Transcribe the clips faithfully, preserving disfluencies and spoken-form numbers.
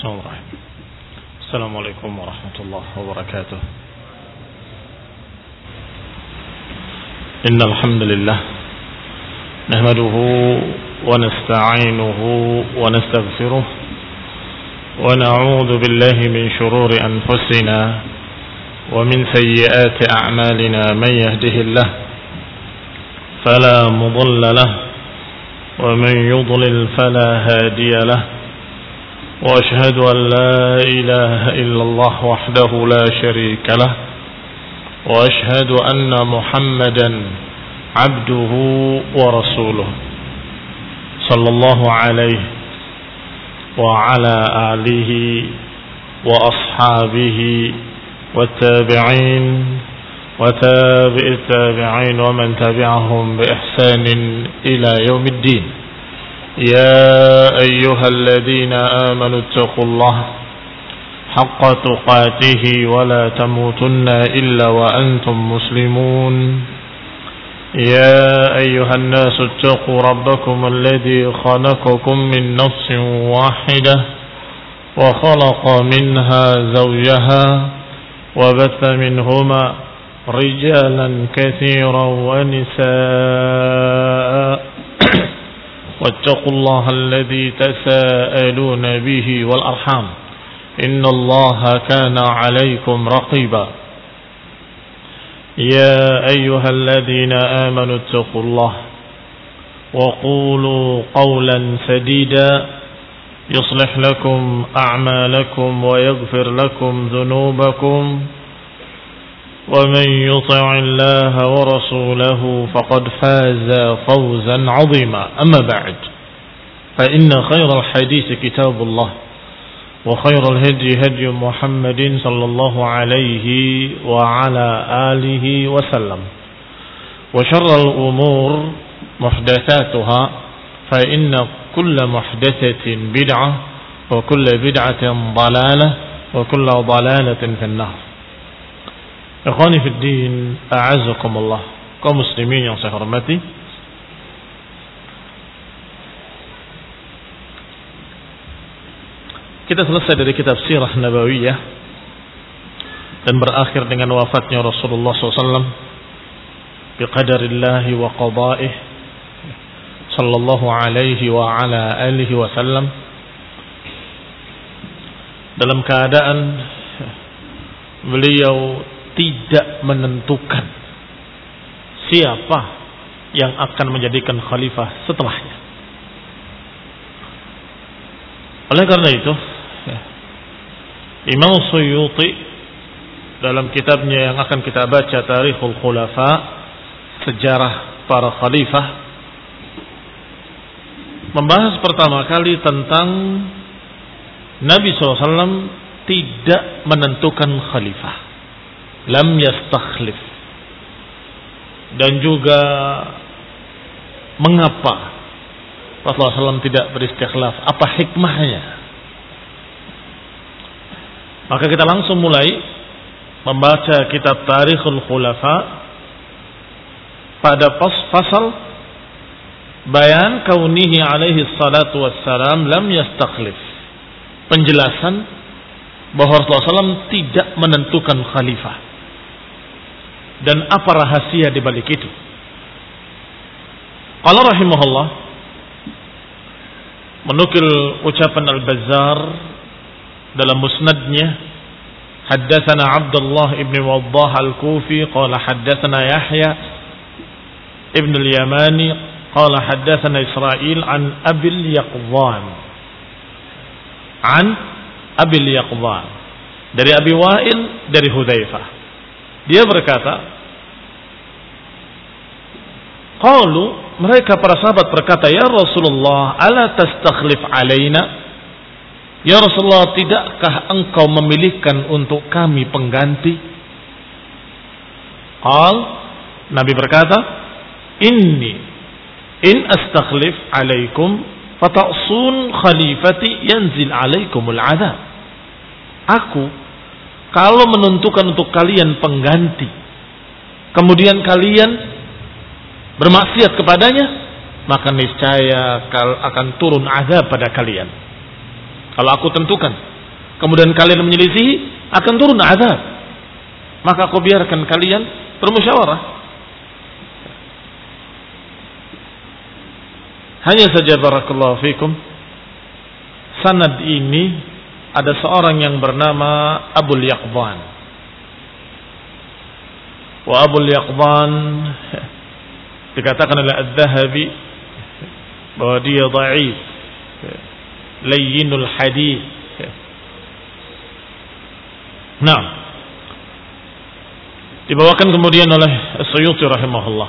Bismillahirrahmanirrahim. Assalamualaikum warahmatullahi wabarakatuh. Innal hamdalillah nahmaduhu wa nasta'inuhu wa nastaghfiruh wa na'udzu billahi min shururi anfusina wa min sayyiati a'malina man yahdihillah fala mudilla lahu wa man yudlil fala hadiya lahu. وأشهد أن لا إله إلا الله وحده لا شريك له وأشهد أن محمدا عبده ورسوله صلى الله عليه وعلى آله وأصحابه والتابعين وتابع التابعين ومن تبعهم بإحسان إلى يوم الدين. يا أيها الذين آمنوا اتقوا الله حق تقاته ولا تموتن إلا وأنتم مسلمون. يا أيها الناس اتقوا ربكم الذي خلقكم من نفس واحدة وخلق منها زوجها وبث منهما رجالا كثيرا ونساء واتقوا الله الذي تساءلون به والأرحام إن الله كان عليكم رقيبا. يا أيها الذين آمنوا اتقوا الله وقولوا قولا سديدا يصلح لكم أعمالكم ويغفر لكم ذنوبكم ومن يطع الله ورسوله فقد فاز فوزا عظيما. أما بعد فإن خير الحديث كتاب الله وخير الهدي هدي محمد صلى الله عليه وعلى آله وسلم وشر الأمور محدثاتها فإن كل محدثة بدعة وكل بدعة ضلالة وكل ضلالة في النار. Ikhwani fid din, a'azzakumullah, kaum muslimin yang saya hormati. Kita selesai dari kitab Sirah Nabawiyah dan berakhir dengan wafatnya Rasulullah sallallahu alaihi wasallam biqadarillahi wa qada'ih sallallahu alaihi wa ala alihi wasallam dalam keadaan beliau tidak menentukan siapa yang akan menjadikan khalifah setelahnya. Oleh karena itu, Imam Suyuti dalam kitabnya yang akan kita baca, Tarikhul Khulafa, sejarah para khalifah, membahas pertama kali tentang Nabi shallallahu alaihi wasallam tidak menentukan khalifah, lam yastakhlif, dan juga mengapa Rasulullah shallallahu alaihi wasallam tidak beristikhlaf, apa hikmahnya. Maka kita langsung mulai membaca kitab Tarikhul Khulafa pada pasal bayan kaunihi alaihi salatu wassalam lam yastakhlif, penjelasan bahwa Rasulullah shallallahu alaihi wasallam tidak menentukan khalifah dan apa rahasia di balik itu. Qala rahimahullah, menukil ucapan Al-Bazzar dalam musnadnya, haddatsana Abdullah ibn Waddah Al-Kufi qala haddatsana Yahya ibn al-Yamani qala haddatsana Israil an Abil Yaqdhan an Abil Yaqdhan dari Abi Wa'il dari Hudzaifah. Dia berkata, qalu, mereka para sahabat berkata, ya Rasulullah, ala tastakhlif alaina? Ya Rasulullah, tidakkah engkau memilihkan untuk kami pengganti? Qal, Nabi berkata, inni in astakhlif alaikum fata'sun khalifati yanzil alaikumul adab. Aku kalau menentukan untuk kalian pengganti, kemudian kalian bermaksiat kepadanya, maka niscaya akan turun azab pada kalian. Kalau aku tentukan kemudian kalian menyelisihi, akan turun azab. Maka aku biarkan kalian bermusyawarah. Hanya saja barakallahu fikum, sanad ini ada seorang yang bernama Abul Yaqban. Wa Abul Yaqban dikatakan oleh Az-Zahabi bahwa dia dhaif, layyinul hadith. Nah, dibawakan kemudian oleh As-Suyuti rahimahullah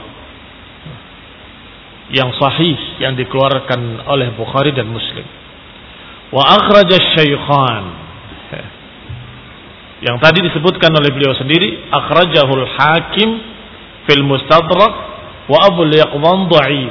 yang sahih yang dikeluarkan oleh Bukhari dan Muslim. Wa akhraj asy-syaykhan, yang tadi disebutkan oleh beliau sendiri, akhrajahul Hakim fil Mustadrak wa Abul Yaqdhan dhaif.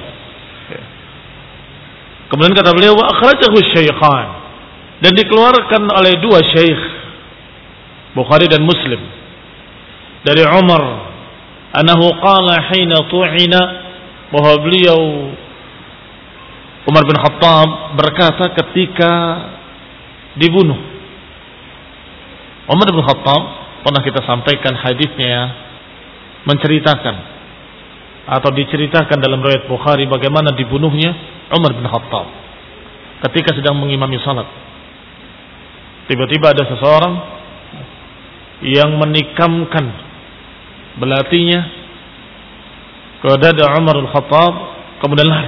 Kemudian kata beliau wa akhrajahu asy-syaykhan, dan dikeluarkan oleh dua syekh Bukhari dan Muslim dari Umar annahu qala hina tu'ina, bahwa beliau Umar bin Khattab berkata ketika dibunuh. Umar bin Khattab pernah kita sampaikan hadisnya, menceritakan atau diceritakan dalam riwayat Bukhari bagaimana dibunuhnya Umar bin Khattab ketika sedang mengimami salat. Tiba-tiba ada seseorang yang menikamkan belatinya ke dada Umar bin Khattab, kemudian lari.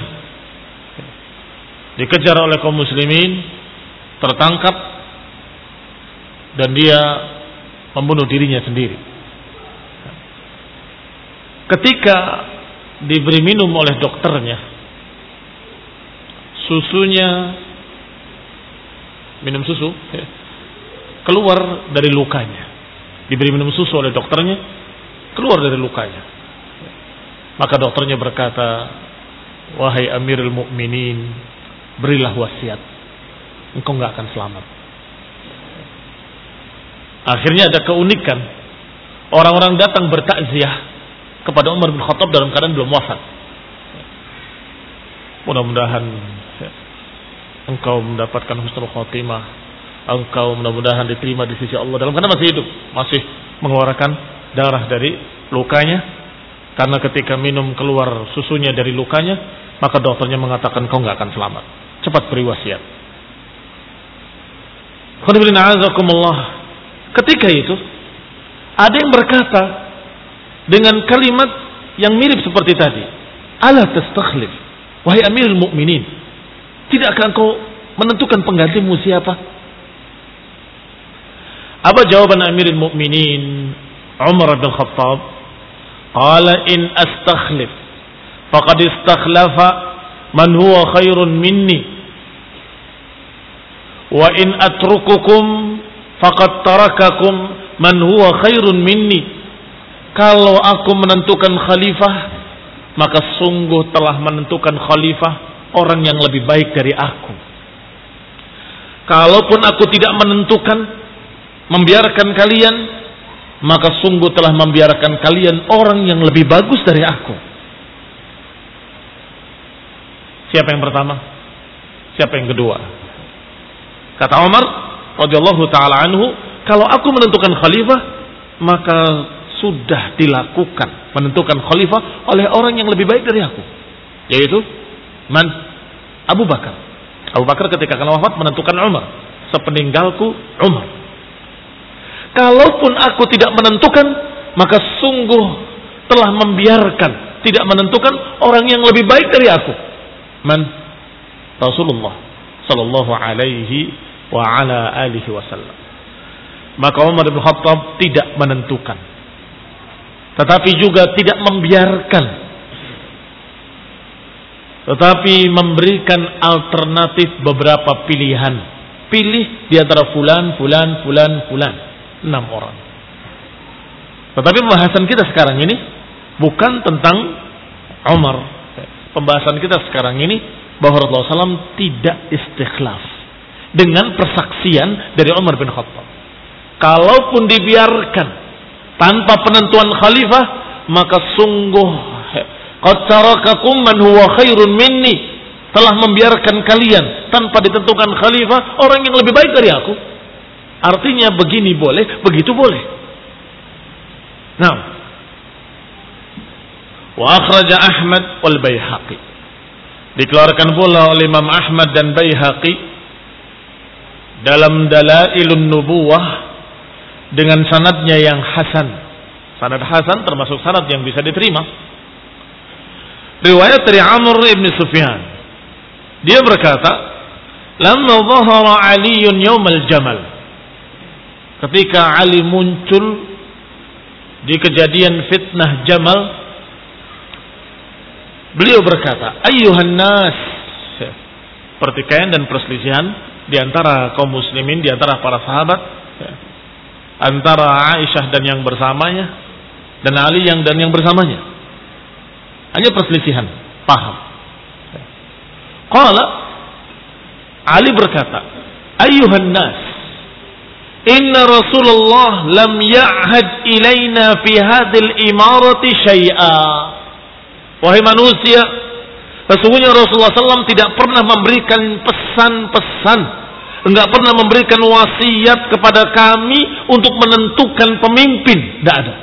Dikejar oleh kaum muslimin, tertangkap, dan dia membunuh dirinya sendiri. Ketika diberi minum oleh dokternya, susunya, minum susu, keluar dari lukanya. Diberi minum susu oleh dokternya, keluar dari lukanya. Maka dokternya berkata, wahai Amirul Mukminin, berilah wasiat, engkau nggak akan selamat. Akhirnya ada keunikan, orang-orang datang bertakziah kepada Umar bin Khattab dalam keadaan belum wafat. Mudah-mudahan engkau mendapatkan husnul khotimah, engkau mudah-mudahan diterima di sisi Allah dalam keadaan masih hidup, masih mengeluarkan darah dari lukanya. Karena ketika minum keluar susunya dari lukanya, maka dokternya mengatakan kau nggak akan selamat. Cepat beri wasiat. Ketika itu ada yang berkata dengan kalimat yang mirip seperti tadi, ala tastakhlif, wahai Amirul Mukminin, tidakkah engkau menentukan penggantimu siapa? Apa jawaban Amirul Mukminin Umar bin Khattab? Qala in astakhlif faqad istakhlafa man huwa khairun minni, wa in atrukukum faqad tarakakum man huwa khairun minni. Kalau aku menentukan khalifah, maka sungguh telah menentukan khalifah orang yang lebih baik dari aku. Kalaupun aku tidak menentukan, membiarkan kalian, maka sungguh telah membiarkan kalian orang yang lebih bagus dari aku. Siapa yang pertama? Siapa yang kedua? Kata Umar radhiyallahu taala anhu, kalau aku menentukan khalifah, maka sudah dilakukan menentukan khalifah oleh orang yang lebih baik dari aku, yaitu man? Abu Bakar. Abu Bakar ketika akan wafat menentukan Umar, sepeninggalku Umar. Kalaupun aku tidak menentukan, maka sungguh telah membiarkan, tidak menentukan orang yang lebih baik dari aku. Man? Rasulullah sallallahu alaihi wa ala alihi wasallam. Maka Umar bin Khattab tidak menentukan, tetapi juga tidak membiarkan, tetapi memberikan alternatif beberapa pilihan. Pilih di antara fulan, fulan, fulan, fulan. Enam orang. Tetapi pembahasan kita sekarang ini bukan tentang Umar. Pembahasan kita sekarang ini bahwa Rasulullah shallallahu alaihi wasallam tidak istikhlaf dengan persaksian dari Umar bin Khattab. Kalaupun dibiarkan tanpa penentuan khalifah, maka sungguh qad tarakakum man huwa khairun minni, telah membiarkan kalian tanpa ditentukan khalifah orang yang lebih baik dari aku. Artinya begini boleh, begitu boleh. Nah, wa akhraja Ahmad wal Baihaqi. Dikeluarkan pula oleh Imam Ahmad dan Baihaqi dalam Dalailun Nubuwah dengan sanadnya yang hasan. Sanad hasan termasuk sanad yang bisa diterima. Riwayat dari Amr ibn Sufyan. Dia berkata, "Lamma dhahara Aliun yaumal Jamal." Ketika Ali muncul di kejadian fitnah Jamal, beliau berkata, "Ayyuhan nas." Pertikaian dan perselisihan di antara kaum muslimin, di antara para sahabat, antara Aisyah dan yang bersamanya, dan Ali yang dan yang bersamanya. Hanya perselisihan, paham. Qala, Ali berkata, "Ayyuhan nas, inna Rasulullah lam ya'had ilaina fi hadhil imarati syai'a." Wahai manusia, sesungguhnya Rasulullah shallallahu alaihi wasallam tidak pernah memberikan pesan-pesan, enggak pernah memberikan wasiat kepada kami untuk menentukan pemimpin, tidak ada.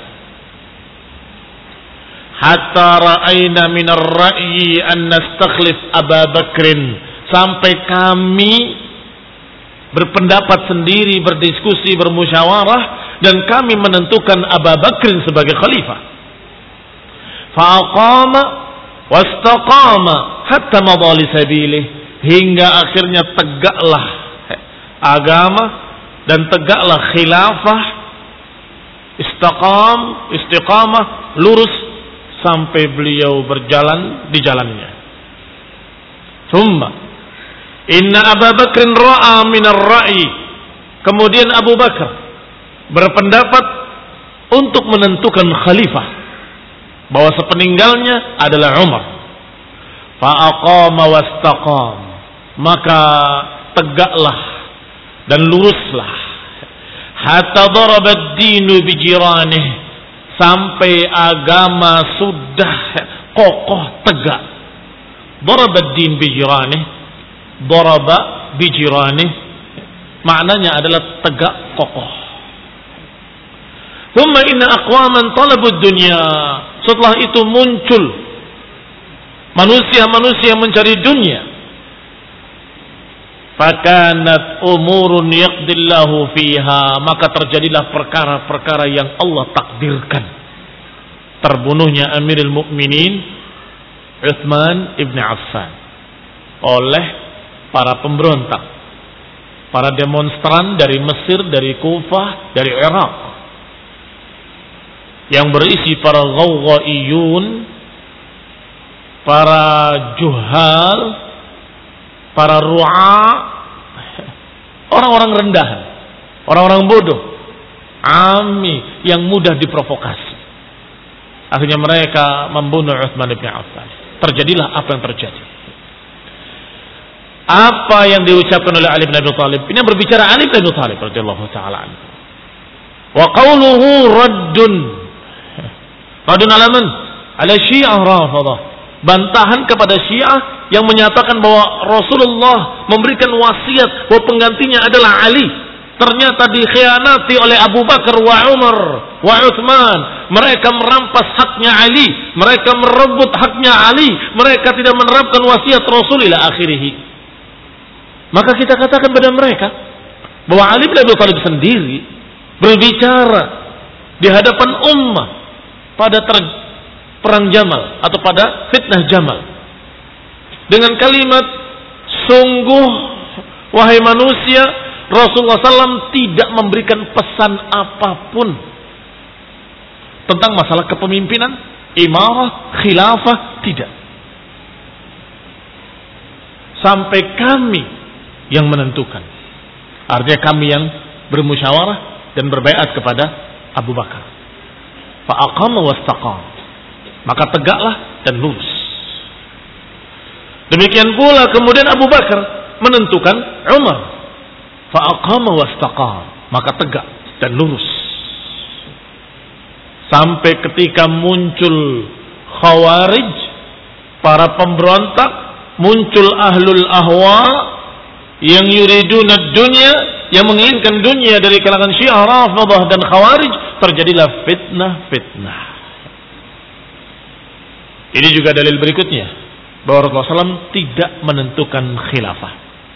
Hatta ra'ayna minar ra'yi an nastakhlif Abu Bakrin, sampai kami berpendapat sendiri, berdiskusi, bermusyawarah, dan kami menentukan Abu Bakrin sebagai khalifah. Fa'aqama wastaqama hatta madha li sabilih, hingga akhirnya tegaklah agama dan tegaklah khilafah, istaqam, istiqamah, lurus sampai beliau berjalan di jalannya. Thumma inna Abu Bakr ra'a min ar-ra'i, kemudian Abu Bakar berpendapat untuk menentukan khalifah, bahwa sepeninggalnya adalah Umar. Fa'aqama wastaqam, maka tegaklah dan luruslah. Hatta daraba ad-dinu bijiranih, sampai agama sudah kokoh tegak. Daraba ad-din bijiranih, daraba bijiranih, maknanya adalah tegak kokoh. Thumma inna aqwaman talabud dunya, setelah itu muncul manusia-manusia mencari dunia. Fakanat umurun yaqdillahu fiha, maka terjadilah perkara-perkara yang Allah takdirkan. Terbunuhnya Amirul Mukminin Utsman ibn Affan oleh para pemberontak, para demonstran dari Mesir, dari Kufah, dari Irak, yang berisi para ghawghaiyun, para juhal, para ru'a, orang-orang rendahan, orang-orang bodoh, ami yang mudah diprovokasi. Akhirnya mereka membunuh Utsman bin Affan. Terjadilah apa yang terjadi. Apa yang diucapkan oleh Ali bin Abi Thalib, ini berbicara Ali bin Abi Thalib radhiyallahu taala anhu. Wa qawluhu raddun, raddun ala man? Ala Syiah Rafidah, bantahan kepada Syiah yang menyatakan bahwa Rasulullah memberikan wasiat bahwa penggantinya adalah Ali. Ternyata dikhianati oleh Abu Bakar wa Umar wa Utsman. Mereka merampas haknya Ali, mereka merebut haknya Ali, mereka tidak menerapkan wasiat Rasul ila akhirih. Maka kita katakan pada mereka bahwa Ali bin Abi Thalib sendiri berbicara di hadapan ummah pada ter perang Jamal atau pada fitnah Jamal dengan kalimat, sungguh wahai manusia, Rasulullah shallallahu alaihi wasallam tidak memberikan pesan apapun tentang masalah kepemimpinan, imarah, khilafah, tidak. Sampai kami yang menentukan. Artinya kami yang bermusyawarah dan berbaiat kepada Abu Bakar. Fa'aqama wastaqam, maka tegaklah dan lurus. Demikian pula kemudian Abu Bakar menentukan Umar. Fa'aqama wastaqam, maka tegak dan lurus. Sampai ketika muncul Khawarij, para pemberontak, muncul ahlul ahwa yang yuriduna dunya, yang menginginkan dunia dari kalangan Syiah, Rafidhah dan Khawarij, terjadilah fitnah-fitnah. Ini juga dalil berikutnya bahwa Rasulullah shallallahu alaihi wasallam tidak menentukan khilafah.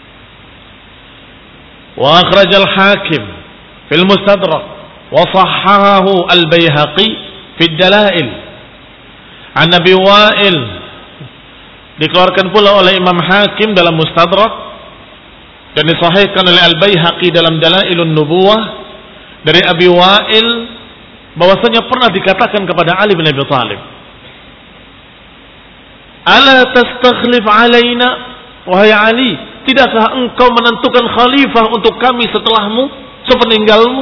Wa akhrajal Hakim fil Mustadrak wa sahhahahu al-Baihaqi fi ad-Dalail an Abi Wa'il, dikeluarkan pula oleh Imam Hakim dalam Mustadrak dan disahihkan oleh Al-Baihaqi dalam Dalailun Nubuwah dari Abi Wa'il bahwasanya pernah dikatakan kepada Ali bin Abi Thalib, "Ala tastakhlif alaina, wahai Ali, tidakkah engkau menentukan khalifah untuk kami setelahmu, sepeninggalmu?"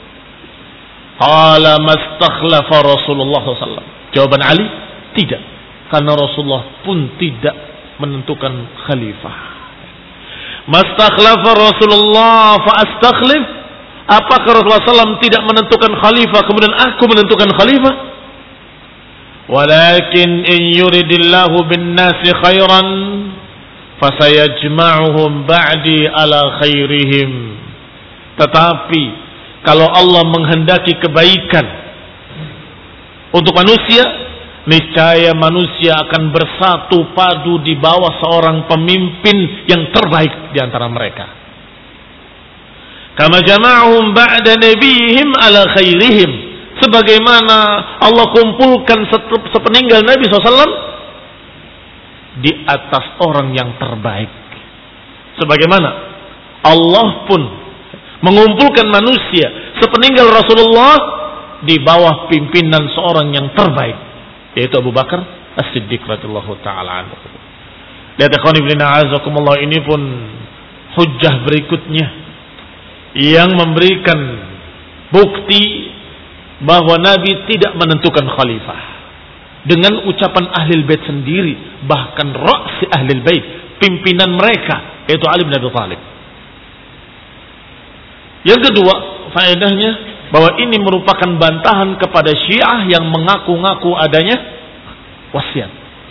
Qala mastakhlafa Rasulullah sallallahu alaihi wasallam. Jawaban Ali, tidak, karena Rasulullah pun tidak menentukan khalifah. Mastakhlafa Rasulullah fa astakhlif. Apakah Rasulullah sallallahu alaihi wasallam tidak menentukan khalifah kemudian aku menentukan khalifah? Walakin in yuridillahu bin nasi khairan fasayajma'uhum ba'di ala khairihim. Tetapi kalau Allah menghendaki kebaikan untuk manusia, niscaya manusia akan bersatu padu di bawah seorang pemimpin yang terbaik di antara mereka. Kama jama'uhum ba'da nabiyihim ala khairihim. Sebagaimana Allah kumpulkan sepeninggal Nabi shallallahu alaihi wasallam di atas orang yang terbaik. Sebagaimana Allah pun mengumpulkan manusia sepeninggal Rasulullah di bawah pimpinan seorang yang terbaik, yaitu Abu Bakar As-Siddiq radhiyallahu ta'ala anhu. Lihat ikhwan fillah a'azakumullah, ini pun hujjah berikutnya yang memberikan bukti bahwa Nabi tidak menentukan khalifah dengan ucapan Ahlul Bait sendiri, bahkan raksi Ahlul Bait, pimpinan mereka yaitu Ali bin Abi Thalib. Yang kedua, faedahnya bahwa ini merupakan bantahan kepada Syiah yang mengaku-ngaku adanya wasiat.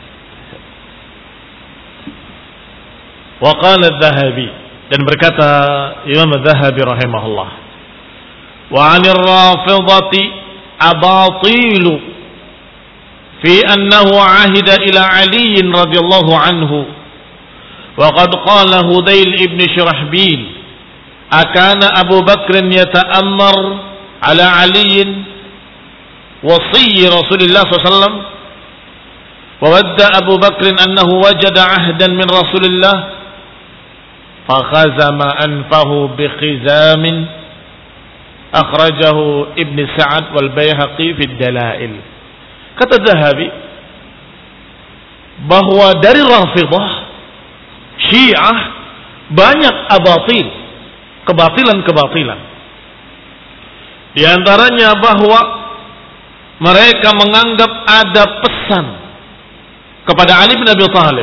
Wa qala adh-Dhahabi, dan berkata Imam adh-Dhahabi rahimahullah, wa 'anil rafidhati abatilu fi annahu 'ahida ila Ali radhiyallahu anhu wa qad qala Hudayl ibn Shurahbil akana Abu Bakr yata'ammar ala Ali wasi Rasulullah sallallahu alaihi wasallam wa wadda Abu Bakr annahu wajada 'ahdan min Rasulillah fa khazama anfahu bi khizamin akhrajahu Ibn Sa'ad wal Baihaqi fi Dalail. Kata Dhahabi bahwa dari Rafidhah, Syiah, banyak abatil, kebatilan-kebatilan. Di antaranya bahwa mereka menganggap ada pesan kepada Ali bin Abi Thalib,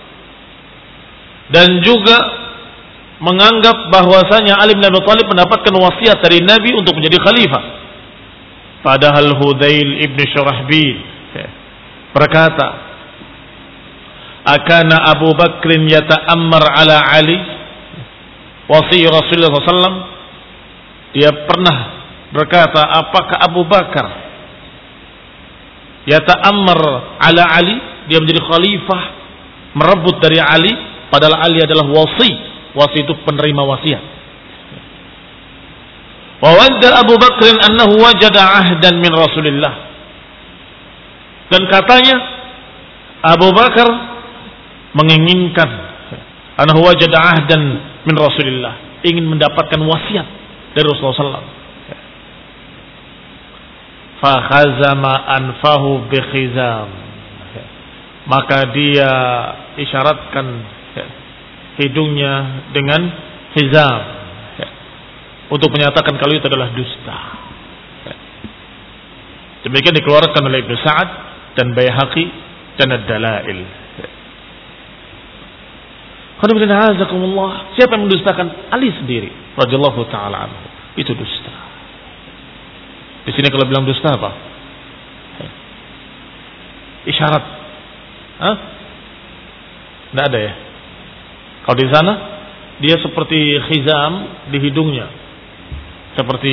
dan juga menganggap bahwasanya Ali bin Abi Thalib mendapatkan wasiat dari Nabi untuk menjadi khalifah. Padahal Hudayl ibn Shurahbil berkata, akana Abu Bakr yata'ammar ala Ali wasi Rasulullah sallallahu alaihi wasallam. Dia pernah berkata, apakah Abu Bakar yata'ammar ala Ali, dia menjadi khalifah, merebut dari Ali, padahal Ali adalah wasi. Wasi itu penerima wasiat. Wa wadda Abu Bakr annahu wajada ahdan min Rasulillah. Dan katanya Abu Bakar menginginkan annahu wajada ahdan min Rasulillah, ingin mendapatkan wasiat dari Rasulullah sallallahu alaihi wasallam. Fa khazama anfahu bi khizam. Maka dia isyaratkan hidungnya dengan hizam untuk menyatakan kalau itu adalah dusta. Demikian dikeluarkan oleh Ibn Sa'ad dan Baihaqi dan Ad-Dalail. Siapa yang mendustakan? Ali sendiri radhiyallahu ta'ala anhu. Itu dusta. Di sini kalau bilang dusta apa? Isyarat. Hah? Tidak ada ya? Kalau di sana dia seperti khizam di hidungnya, seperti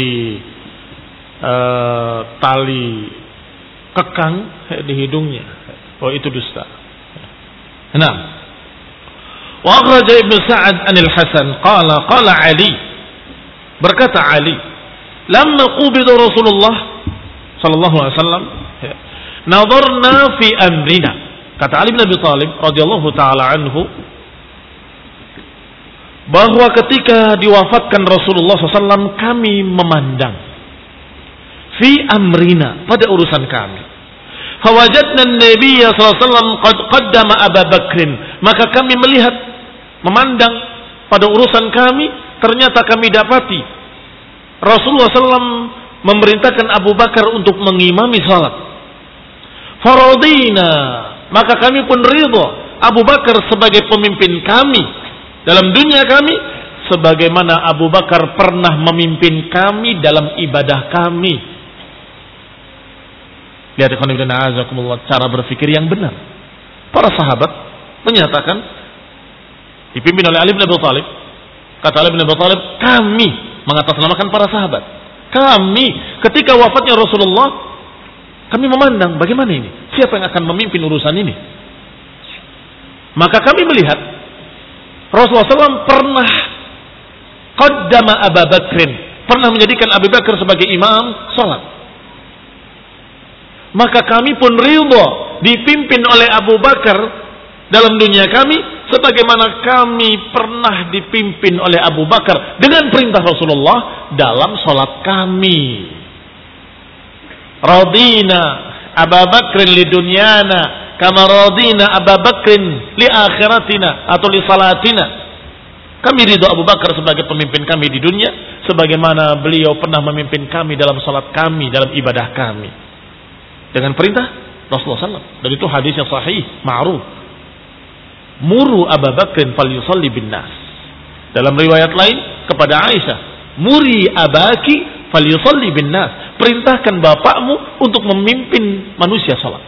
uh, tali kekang di hidungnya. Oh, itu dusta. Nah, wa akhraja Ibnu Sa'ad anil Hasan qala qala Ali, berkata Ali, lamma qubida Rasulullah sallallahu alaihi wasallam nadarna fi amrina, kata Ali bin Abi Thalib radhiyallahu taala anhu, bahwa ketika diwafatkan Rasulullah sallallahu alaihi wasallam kami memandang fi amrina, pada urusan kami. Fawajadna an-nabiy sallallahu alaihi wasallam qad qaddama Abu Bakrin, maka kami melihat, memandang pada urusan kami, ternyata kami dapati Rasulullah sallallahu alaihi wasallam memerintahkan Abu Bakar untuk mengimami salat. Faradina, maka kami pun ridha Abu Bakar sebagai pemimpin kami dalam dunia kami, sebagaimana Abu Bakar pernah memimpin kami dalam ibadah kami. Lihat cara berpikir yang benar. Para sahabat menyatakan, dipimpin oleh Ali bin Abi Thalib, kata Ali bin Abi Thalib, kami mengatasnamakan para sahabat. Kami ketika wafatnya Rasulullah, kami memandang bagaimana ini, siapa yang akan memimpin urusan ini. Maka kami melihat Rasulullah shallallahu alaihi wasallam pernah qaddama Abu Bakrin, pernah menjadikan Abu Bakar sebagai imam salat. Maka kami pun ridha dipimpin oleh Abu Bakar dalam dunia kami, sebagaimana kami pernah dipimpin oleh Abu Bakar dengan perintah Rasulullah dalam salat kami. Radina Abu Bakrin li dunyana kama radina Abu Bakrin li akhiratina atau li salatina. Kami ridho Abu Bakar sebagai pemimpin kami di dunia, sebagaimana beliau pernah memimpin kami dalam salat kami, dalam ibadah kami, dengan perintah Rasulullah sallallahu alaihi wasallam. Dan itu hadis yang sahih, ma'ruf. Muru Abu Bakrin falyusalli bin nas. Dalam riwayat lain kepada Aisyah, muri abaki falyusalli bin nas. Perintahkan bapakmu untuk memimpin manusia salat.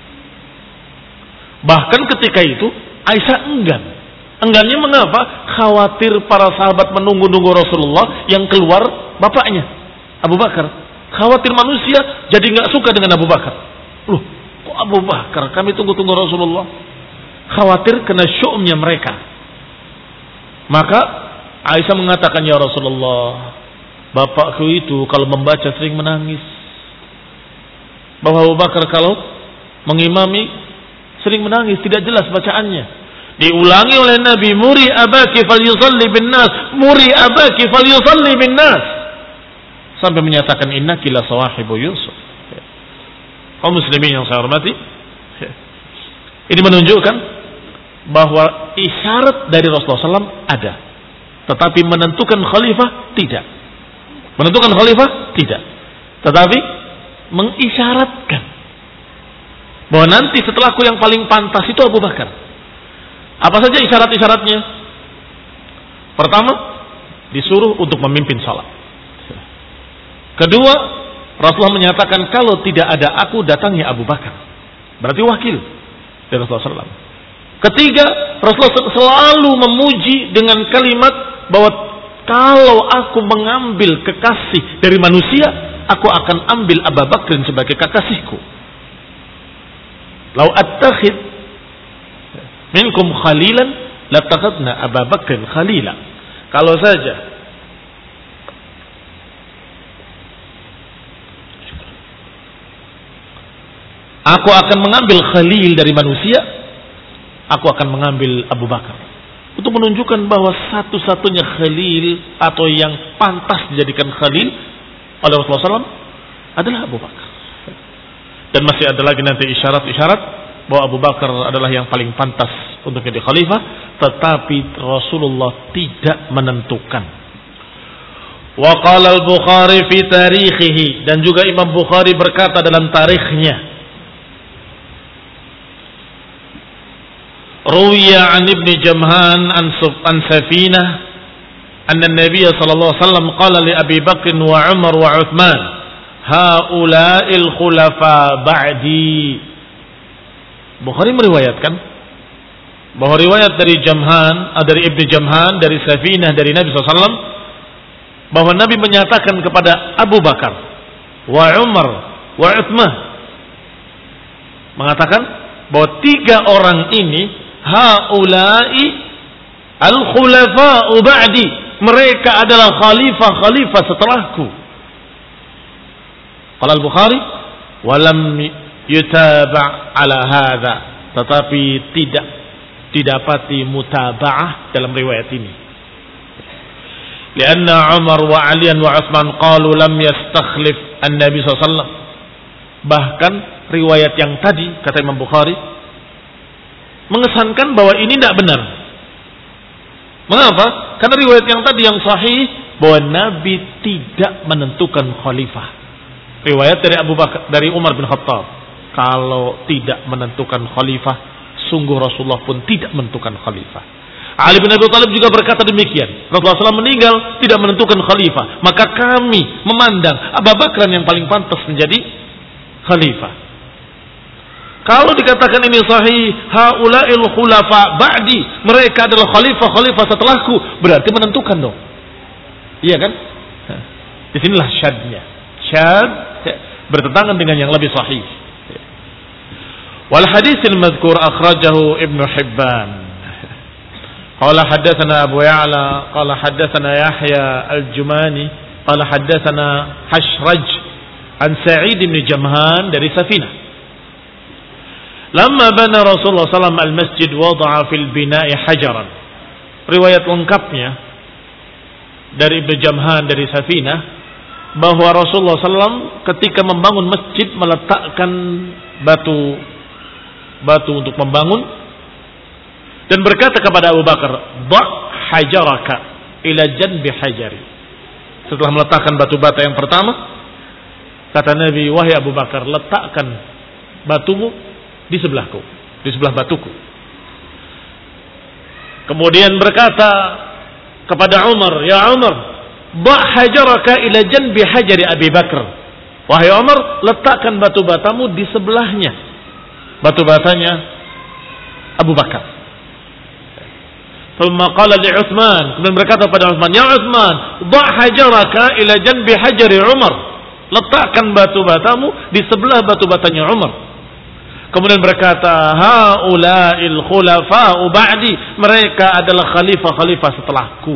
Bahkan ketika itu Aisyah enggan. Enggannya mengapa? Khawatir para sahabat menunggu-nunggu Rasulullah yang keluar bapaknya, Abu Bakar. Khawatir manusia jadi nggak suka dengan Abu Bakar. Loh, kok Abu Bakar? Kami tunggu-tunggu Rasulullah. Khawatir kena syu'umnya mereka. Maka Aisyah mengatakan, ya Rasulullah, bapakku itu kalau membaca sering menangis. Bahwa Abu Bakar kalau mengimami sering menangis, tidak jelas bacaannya. Diulangi oleh Nabi, muri abaki falyusalli bin nas, muri abaki falyusalli bin nas, sampai menyatakan innaki la sawahibu Yusuf. Kaum muslimin yang saya hormati, ini menunjukkan bahwa isyarat dari Rasulullah sallallahu alaihi wasallam ada, tetapi menentukan khalifah tidak. Menentukan khalifah tidak, tetapi mengisyaratkan bahwa nanti setelahku yang paling pantas itu Abu Bakar. Apa saja isyarat-isyaratnya? Pertama, disuruh untuk memimpin salat. Kedua, Rasulullah menyatakan kalau tidak ada aku, datangnya Abu Bakar. Berarti wakil dari Rasulullah sallallahu alaihi wasallam. Ketiga, Rasulullah selalu memuji dengan kalimat bahwa kalau aku mengambil kekasih dari manusia, aku akan ambil Abu Bakar sebagai kekasihku. Lau attakhid minkum khalilan latakhadna Abu Bakar khalila. Kalau saja aku akan mengambil khalil dari manusia, aku akan mengambil Abu Bakar. Untuk menunjukkan bahwa satu-satunya khalil atau yang pantas dijadikan khalil oleh Rasulullah sallallahu alaihi wasallam adalah Abu Bakar. Dan masih ada lagi nanti isyarat-isyarat bahwa Abu Bakar adalah yang paling pantas untuk jadi khalifah, tetapi Rasulullah tidak menentukan. Wa qala al-Bukhari fi tarikhihi, dan juga Imam Bukhari berkata dalam tarikhnya, ruwiya an Ibn Jamhan an Suf an Safinah anna an-nabiy sallallahu alaihi wasallam qala li Abi Bakr wa Umar wa Uthman haula'il khulafa ba'di. Bukhari meriwayatkan bahwa riwayat dari Jamhan, dari Ibnu Jamhan, dari Safinah, dari Nabi shallallahu alaihi wasallam, bahwa Nabi menyatakan kepada Abu Bakar, wa Umar, wa Utsman, mengatakan bahwa tiga orang ini haula'i al-khulafa'u ba'di, mereka adalah khalifah-khalifah setelahku. Qala Al-Bukhari walam yutaba' ala hadza, tetapi tidak didapati mutaba'ah dalam riwayat ini. Lianna Umar wa Ali wa Utsman qalu lam yastakhlif an-nabi sallallahu alaihi wasallam. Bahkan riwayat yang tadi kata Imam Bukhari mengesankan bahwa ini tidak benar. Mengapa? Karena riwayat yang tadi yang sahih bahwa Nabi tidak menentukan khalifah. Riwayat dari Abu Bakar, dari Umar bin Khattab, kalau tidak menentukan khalifah, sungguh Rasulullah pun tidak menentukan khalifah. Ali bin Abi Thalib juga berkata demikian. Rasulullah shallallahu alaihi wasallam meninggal tidak menentukan khalifah, maka kami memandang Abu Bakar yang paling pantas menjadi khalifah. Kalau dikatakan ini sahih, haula'il khulafa ba'di, mereka adalah khalifah-khalifah setelahku, berarti menentukan dong. Iya kan? Di sinilah syadnya. Syad bertentangan dengan yang lebih sahih. Wal haditsil mazkur akhrajahu Ibnu Hibban. Qala haddatsana Abu Ya'la, qala haddatsana Yahya al-Jumani, qala haddatsana Hashraj an Sa'id bin Jamhan dari Safinah. Lama bana Rasulullah sallallahu alaihi wasallam al-masjid wada'a fil bina'i hajaran. Riwayat lengkapnya dari Ibnu Jamhan dari Safinah bahwa Rasulullah sallallahu alaihi wasallam ketika membangun masjid meletakkan batu batu untuk membangun dan berkata kepada Abu Bakar, "Dha' hajaraka ila janbi hajari." Setelah meletakkan batu bata yang pertama, kata Nabi, "Wahai Abu Bakar, letakkan batumu di sebelahku, di sebelah batuku." Kemudian berkata kepada Umar, "Ya Umar, dha' hajaraka ila janbi hajari Abi Bakar." Wahai Umar, letakkan batu batamu di sebelahnya batu batanya Abu Bakar. Thumma qala li Utsman, kemudian berkata kepada Utsman, "Ya Utsman, dha' hajaraka ila janbi hajari Umar." Letakkan batu batamu di sebelah batu batanya Umar. Kemudian berkata, haula'il khulafa'u ba'di, mereka adalah khalifah-khalifah setelahku.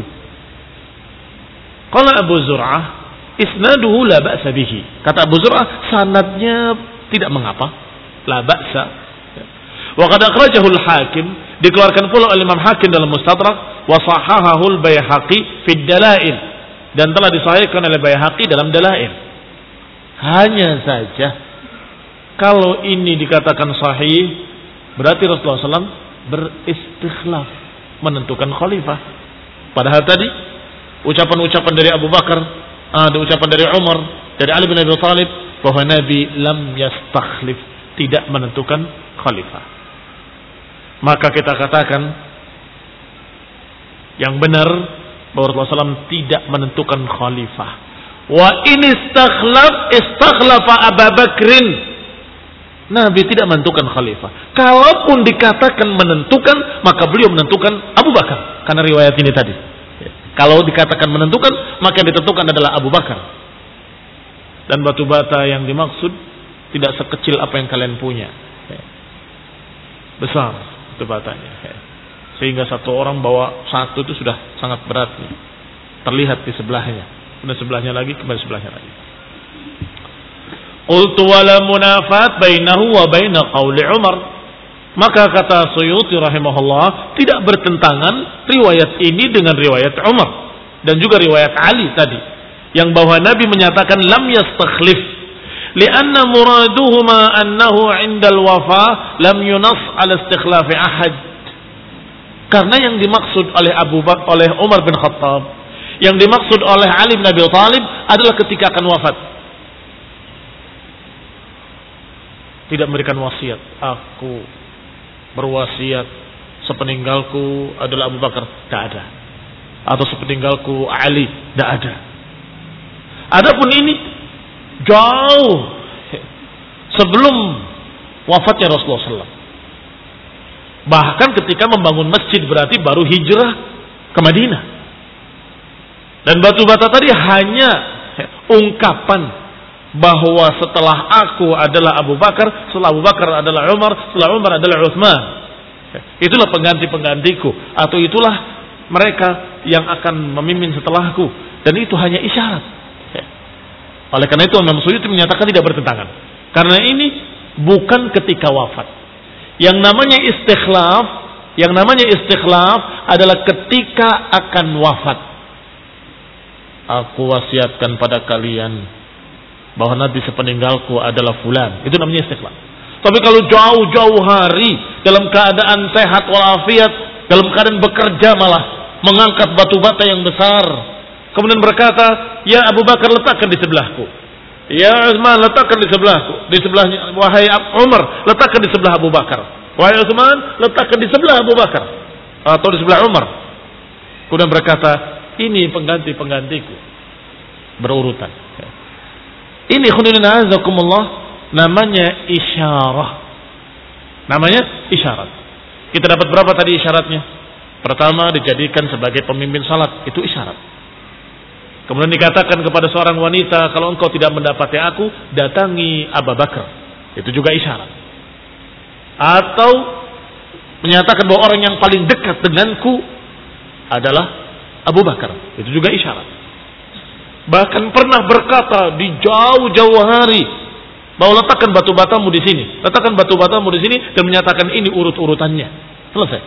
Qala Abu Zur'ah, isnaduhu la ba'sa bihi. Kata Abu Zur'ah, sanadnya tidak mengapa, la ba'sa. Wa qad akhrajahu al-Hakim, dikeluarkan pula oleh Imam Hakim dalam Mustadrak, wa sahahahu al-Baihaqi fi ad-Dalail, dan telah disahihkan oleh Baihaqi dalam Dalail. Hanya saja kalau ini dikatakan sahih, berarti Rasulullah shallallahu alaihi wasallam beristikhlaf menentukan khalifah. Padahal tadi ucapan-ucapan dari Abu Bakar, ada ucapan dari Umar, dari Ali bin Abi Thalib bahwa Nabi lam yastakhlif, tidak menentukan khalifah. Maka kita katakan yang benar bahwa Rasulullah shallallahu alaihi wasallam tidak menentukan khalifah. Wa in istakhlaf istakhlafa Abu Bakrin. Nabi tidak menentukan khalifah. Kalaupun dikatakan menentukan, maka beliau menentukan Abu Bakar. Karena riwayat ini tadi. Kalau dikatakan menentukan, maka yang ditentukan adalah Abu Bakar. Dan batu bata yang dimaksud tidak sekecil apa yang kalian punya. Besar batu batanya. Sehingga satu orang bawa satu itu sudah sangat berat. Terlihat di sebelahnya. Kemudian sebelahnya lagi, kembali sebelahnya lagi. Qultu wala munafat bainahu wa baina qauli Umar. Maka kata Suyuti rahimahullah, tidak bertentangan riwayat ini dengan riwayat Umar dan juga riwayat Ali tadi yang bahwa Nabi menyatakan lam yastakhlif lianna muraduhuma annahu 'indal wafa lam yunas 'ala istikhlafi ahad. Karena yang dimaksud oleh Abu Bakar, oleh Umar bin Khattab, yang dimaksud oleh Ali bin Abi Thalib adalah ketika akan wafat. Tidak memberikan wasiat. Aku berwasiat sepeninggalku adalah Abu Bakar. Tidak ada. Atau sepeninggalku Ali. Tidak ada. Adapun ini jauh sebelum wafatnya Rasulullah shallallahu alaihi wasallam. Bahkan ketika membangun masjid berarti baru hijrah ke Madinah. Dan batu bata tadi hanya ungkapan bahwa setelah aku adalah Abu Bakar, setelah Abu Bakar adalah Umar, setelah Umar adalah Utsman. Itulah pengganti-penggantiku, atau itulah mereka yang akan memimpin setelahku. Dan itu hanya isyarat. Oleh karena itu Imam Suyuti menyatakan tidak bertentangan. Karena ini bukan ketika wafat. Yang namanya istikhlaf, yang namanya istikhlaf adalah ketika akan wafat. Aku wasiatkan pada kalian bahwa nanti sepeninggalku adalah fulan. Itu namanya istikhlaf. Tapi kalau jauh-jauh hari dalam keadaan sehat walafiat, dalam keadaan bekerja malah mengangkat batu bata yang besar, kemudian berkata, ya Abu Bakar letakkan di sebelahku, ya Utsman letakkan di sebelahku, di sebelahnya wahai Umar letakkan di sebelah Abu Bakar, wahai Utsman letakkan di sebelah Abu Bakar atau di sebelah Umar. Kemudian berkata, ini pengganti-penggantiku berurutan. Ini khunina azakumullah namanya isyarah. Namanya isyarat. Kita dapat berapa tadi isyaratnya? Pertama, dijadikan sebagai pemimpin salat, itu isyarat. Kemudian dikatakan kepada seorang wanita, kalau engkau tidak mendapati aku, datangi Abu Bakar. Itu juga isyarat. Atau menyatakan bahwa orang yang paling dekat denganku adalah Abu Bakar. Itu juga isyarat. Bahkan pernah berkata di jauh-jauh hari bahwa letakkan batu batamu di sini, letakkan batu batamu di sini, dan menyatakan ini urut-urutannya. Selesai.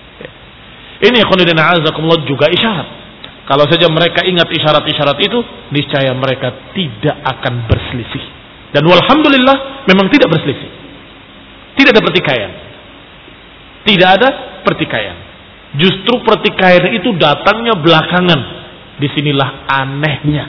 Ini khonidina azakumullah juga isyarat. Kalau saja mereka ingat isyarat-isyarat itu, niscaya mereka tidak akan berselisih. Dan walhamdulillah memang tidak berselisih. Tidak ada pertikaian. Tidak ada pertikaian. Justru pertikaian itu datangnya belakangan. Disinilah anehnya.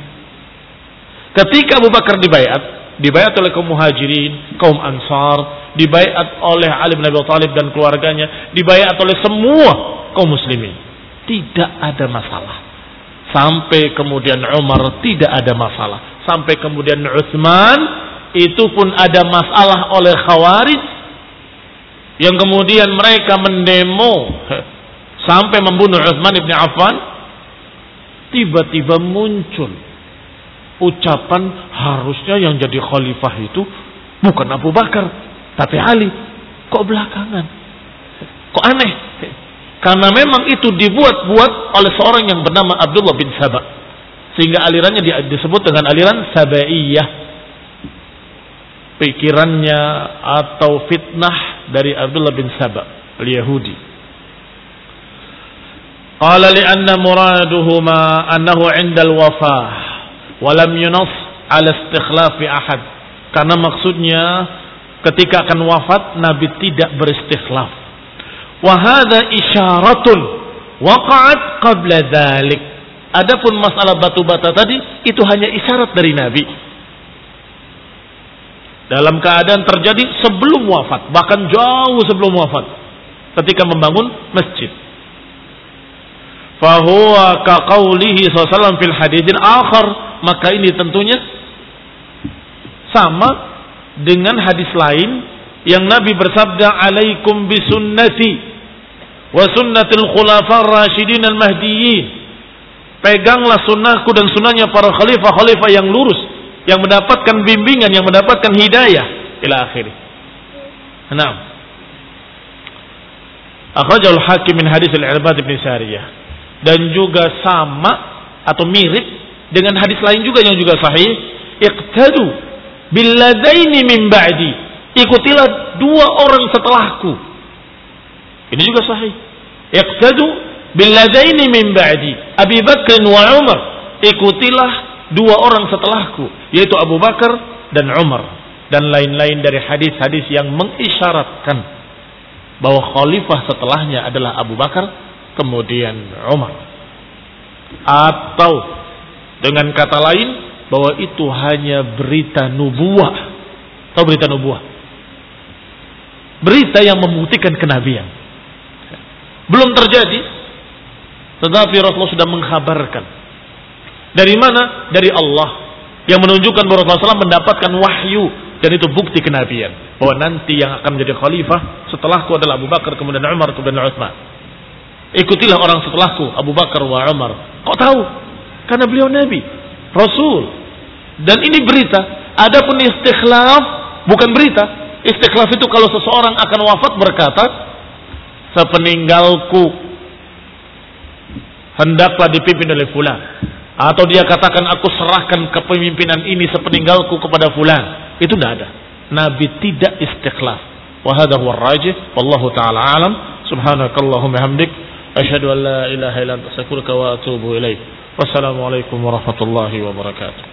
Ketika Abu Bakar dibaiat, dibaiat oleh kaum muhajirin, kaum ansar, dibaiat oleh Ali bin Abi Thalib dan keluarganya, dibaiat oleh semua kaum muslimin. Tidak ada masalah. Sampai kemudian Umar tidak ada masalah. Sampai kemudian Utsman itu pun ada masalah oleh Khawarij yang kemudian mereka mendemo sampai membunuh Utsman ibn Affan. Tiba-tiba muncul ucapan harusnya yang jadi khalifah itu bukan Abu Bakar tapi Ali. Kok belakangan? Kok aneh? Karena memang itu dibuat-buat oleh seorang yang bernama Abdullah bin Saba, sehingga alirannya disebut dengan aliran Sabaiyah. Pikirannya atau fitnah dari Abdullah bin Saba al-Yahudi. Qala li'anna muraduhuma annahu 'inda al-wafah wa lam yunass 'ala istikhlafi ahad. Karena maksudnya ketika akan wafat Nabi tidak beristikhlaf. Wa hadza isyaratun waqa'at qabla dzalik. Adapun masalah batu bata tadi itu hanya isyarat dari Nabi. Dalam keadaan terjadi sebelum wafat, bahkan jauh sebelum wafat, ketika membangun masjid. Fahuwa kaqaulihi sallallahu alaihi wasallam fil haditsin akhar, maka ini tentunya sama dengan hadis lain yang Nabi bersabda, alaikum bisunnati wa sunnatil khulafar rasyidin al mahdiyyin. Peganglah sunnahku dan sunnahnya para khalifah-khalifah yang lurus, yang mendapatkan bimbingan, yang mendapatkan hidayah ila akhirih. Naam. Akhrajal Hakim min hadis al-Irbad bin Sariyah. Dan juga sama atau mirip dengan hadis lain juga yang juga sahih, iqtadu billadaini min ba'di, ikutilah dua orang setelahku. Ini juga sahih. Iqtadu billadaini min ba'di, Abi Bakr wa Umar, ikutilah dua orang setelahku, yaitu Abu Bakar dan Umar, dan lain-lain dari hadis-hadis yang mengisyaratkan bahwa khalifah setelahnya adalah Abu Bakar kemudian Umar. Atau dengan kata lain bahwa itu hanya berita nubuah. Atau berita nubuah, berita yang membuktikan kenabian. Belum terjadi, tetapi Rasulullah sudah mengkhabarkan. Dari mana? Dari Allah, yang menunjukkan bahwa Rasulullah mendapatkan wahyu, dan itu bukti kenabian. bahwa nanti yang akan menjadi khalifah setelahku adalah Abu Bakar, kemudian Umar, kemudian Utsman. Ikutilah orang setelahku, Abu Bakar wa Umar. Kok tahu? Karena beliau Nabi, Rasul. Dan ini berita. Adapun istikhlaf bukan berita. Istikhlaf itu kalau seseorang akan wafat berkata, sepeninggalku hendaklah dipimpin oleh fulan. Atau dia katakan aku serahkan kepemimpinan ini sepeninggalku kepada fulan. Itu tidak ada. Nabi tidak istikhlaf. Wa hadha huwa ar-rajih wallahu taala alam. Subhanakallahumma hamdik asyhadu an la ilaha illa anta astaghfiruka wa atubu ilaik. Wassalamualaikum warahmatullahi wabarakatuh.